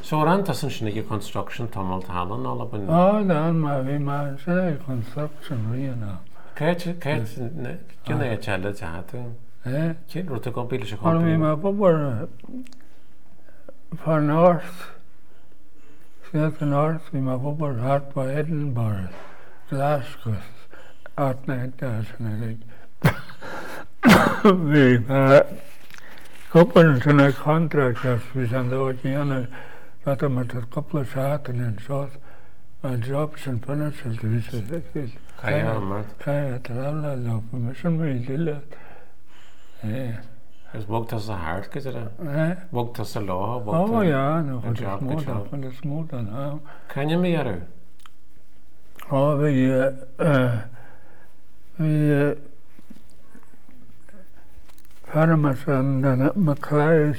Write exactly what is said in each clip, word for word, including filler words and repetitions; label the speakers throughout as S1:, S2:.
S1: So ran tas an sinna construction tamil talan all up in.
S2: Oh, dan ma vi ma sinna construction riana.
S1: Kate Kate gynna chala jatu.
S2: Eh?
S1: Kate rota go bil se
S2: Or vi ma bobber far north. South the north vi ma bobber hart by Edinburgh, Glasgow, at night and vi ma couple sinna contract as vi san do kiana. But I'm at a couple of shots and then shot my jobs and financial division.
S1: Kaya mat.
S2: Kaya tralla lo permission me dilla. Eh.
S1: Is wogt as a heart get it?
S2: Eh.
S1: Wogt as a law.
S2: Oh yeah, no, for the smooth up, for the smooth now.
S1: Can you me yaru?
S2: Oh, we uh we uh Paramus and then McLeod.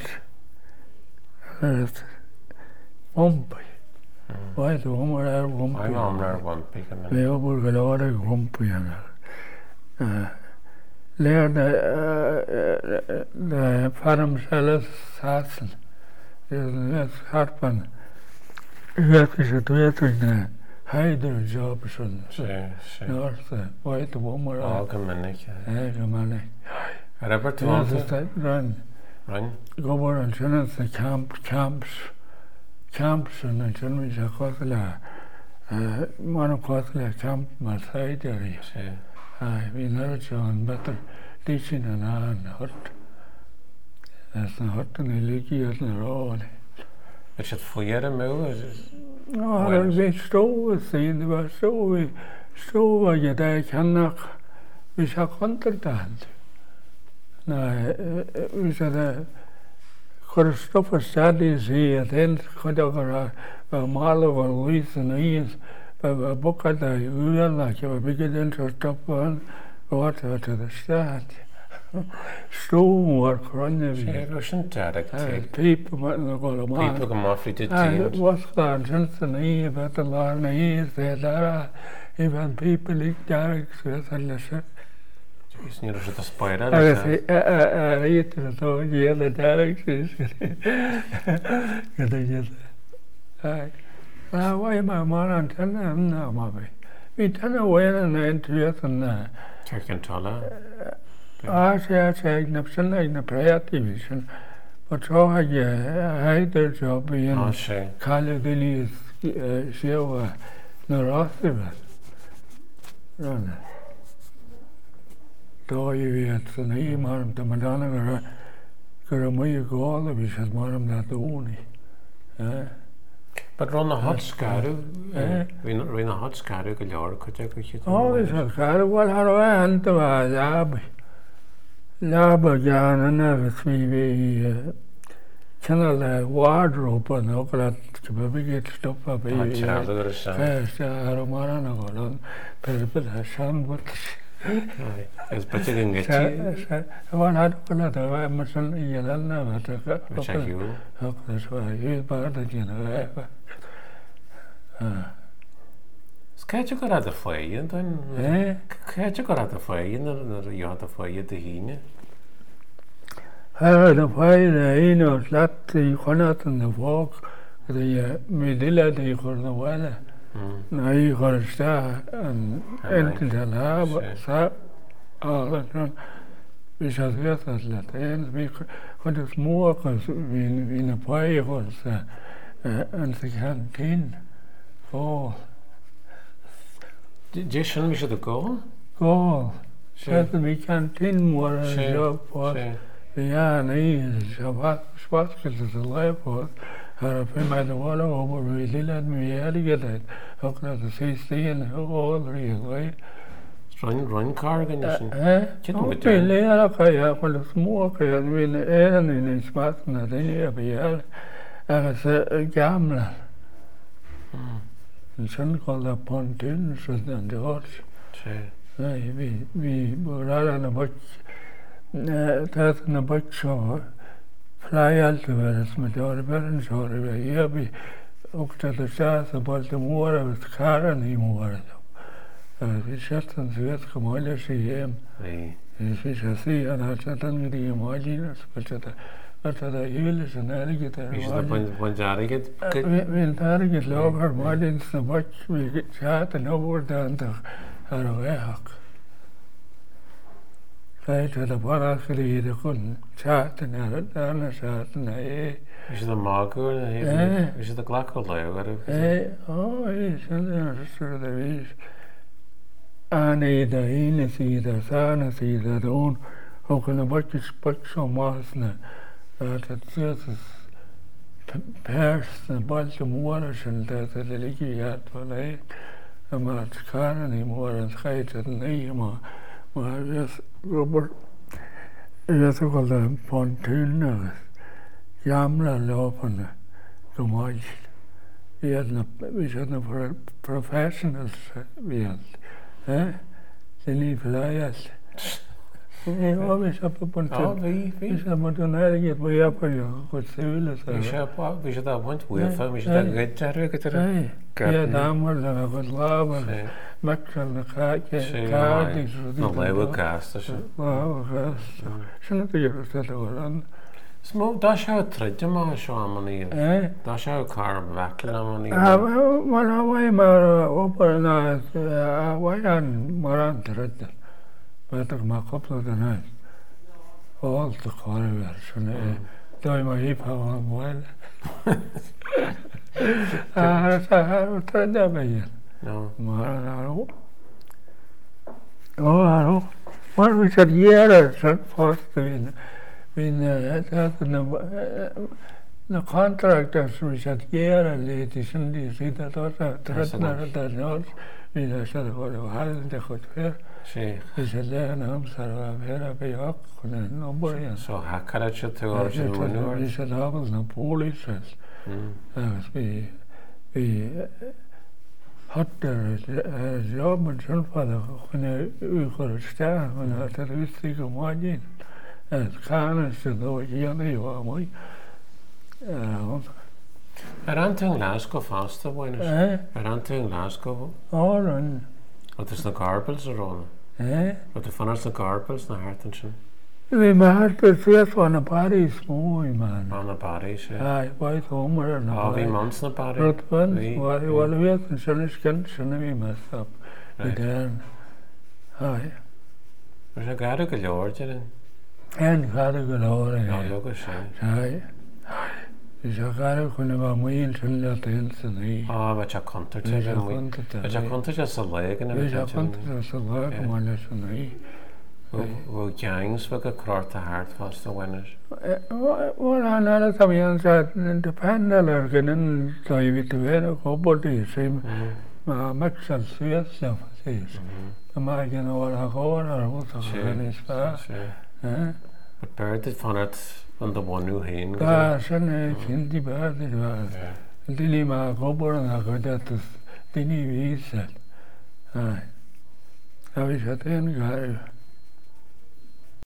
S2: Wumpy. Why the woman are wumpy?
S1: I'm on there wumpy.
S2: They over the lot of wumpy and uh there the the farm sellers Sassen. There's Harpan. That is a tweeting Hyder Jobson. North, why the woman are
S1: Algemanic.
S2: Algemanic.
S1: Robert
S2: Run.
S1: Run.
S2: Go over and send us the camp camps. Camps and I tell me the Kotla, one of Kotla camp, my side area. I we never John better teaching and on hot. That's not hot and the leaky at the road.
S1: Is it for your mill?
S2: No, we stove saying they were so we stove I get I cannot we shall contract. No, we said Christopher studies here, then Kodogara, Marlow and Luis and Ease, a book at the real like a big interest up on water to the start. Stonework running.
S1: It wasn't direct.
S2: People went to go to man.
S1: People come off it. And
S2: what's that? Since the Eve at the Larn Ease, there even people like Derrick's with a lesson.
S1: Is niet of het spider.
S2: I say, I read the so yeah the directions. Get it. I. Ah, why my man and tell them now, maybe. We turn away and into it and uh.
S1: Check and tell
S2: Ah, say I say Nipson like the prayer division, but so I had their job in Caledoni's show no Rothschild. Run. Då är vi att så nej man de Madonna går går mycket gåla vi ska man där då ni. Ja.
S1: But run a hot scaru. Vi vi na hot scaru go lor ko jag ko hit.
S2: Oh, vi ska scaru vad har jag inte va lab. Lab gärna när vi vi känner wardrobe och något att vi get stoppa på.
S1: Ja, det är så.
S2: Ja, så har man något då. Per per han vad
S1: Is better than get
S2: you. One had a lot of Emerson in Yelena, but
S1: which I you.
S2: That's why you bought it, you know.
S1: Sketch got at the fire, and then catch got at the fire, and you had the fire the hine.
S2: I the fire, you know, flat the Honat and the walk, the Medilla, the Cornwall. Now you got to start and enter the lab, so all the time. We shall get that let and we got to smoke in a fire was and the canteen. Oh,
S1: Jason, we should go.
S2: Go. Said we canteen more a job for the yarn is a what is a life for. Her up in my water over really let me get it. How can I say stay in all really?
S1: Run, run car again.
S2: Eh? Okay, later, I want to smoke and win the air and in smart and I didn't be here. I said a gambler. And son called a pontoon, so then the horse. We we were rather on a buck, that in a buck shore. Fly out to where it's my daughter parents or here be up to the south about the moor with car and he more. We shut and see it come all see him. If we shall see and I said, I'm going to imagine us, but at er hele sådan ærligt der.
S1: Is det på en jarget?
S2: Men der er ikke lov at Martin så much vi chatten over der der har været. Right at the Barakari, the Kun, chat and Anna chat and eh.
S1: Is it the Margot? Is it the Glackle?
S2: Eh, oh, it's another the wish. And either in a sea, the sun, a sea, the own, who can watch his put so much that it says Pairs and Baltimore and that the Liki had for a a much car anymore and skate at name. Maar yes, Robert, jeg tror at der pontoner, gamla lopen, som har vi er vi er professionals vi er, eh, det er lige flyers. Ja, vi er på pontoner.
S1: Ja, vi vi.
S2: Vi er pontoner ikke vi er på jo godt sevle så.
S1: Vi er på vi er der point we are vi er der get der get der.
S2: Ja, damer der godt laver. Maxwell kake kake
S1: no level cast så.
S2: Wow, gas. Sådan det er det der var.
S1: Små der skal tredje mig så amani.
S2: Eh?
S1: Der skal car vakle amani.
S2: Ah, man har været med opera na wayan maran tredje. Hvad der må koble den her. Og alt det kan være sådan. Der er mig på mobile. Ah, så har tredje med.
S1: No.
S2: Marano. Oh, what we said, yeah, so first, when, when uh, that, the, the contractors, we said, yeah, ladies, and you see that also, threatener, that not, we said, what a hell they could wear. We said, yeah, no, sir, I'm here, I'll be up, and nobody.
S1: So, how can I should to origin manure?
S2: We said, I was no police, that was we, we, Hot der job en sådan for der kunne udgøre stær, men at det vidste ikke om meget. At karne så då gjerne jo var meget.
S1: Er han til Glasgow fast der var? Er han til Glasgow?
S2: Og den.
S1: Og det er Garbels og
S2: Eh?
S1: Og det fandt der Garbels na Hartensen.
S2: Vi har besøgt fra en Paris små i man.
S1: Fra Paris.
S2: Ja, var i sommer na.
S1: Ja, vi mans na Paris.
S2: Rotvan, var i var vi at sådan skal sådan vi mest op. Vi der. Hej.
S1: Men så gør det gjort det.
S2: En gør det gjort.
S1: Ja, jeg kan se.
S2: Hej. Vi så gør det kunne være meget sådan der den sådan i.
S1: Ah, hvad jeg kontakt til dem. Hvad jeg kontakt til så lægen.
S2: Vi så kontakt så lægen man sådan i.
S1: Hvor gangs hvad kan klart det hårdt fast og winners.
S2: Hvor han er der vi han sagde det panel genen så i vidt være går det sim. Men Maxwell siger så præcis. Der må ikke noget der går og så kan det spare. Ja.
S1: Men bare det fandt on the one new hen.
S2: Der sådan kendt de bare det var. Det lige meget går der går det det ni vise. Nej. Jeg vil sige det en gang.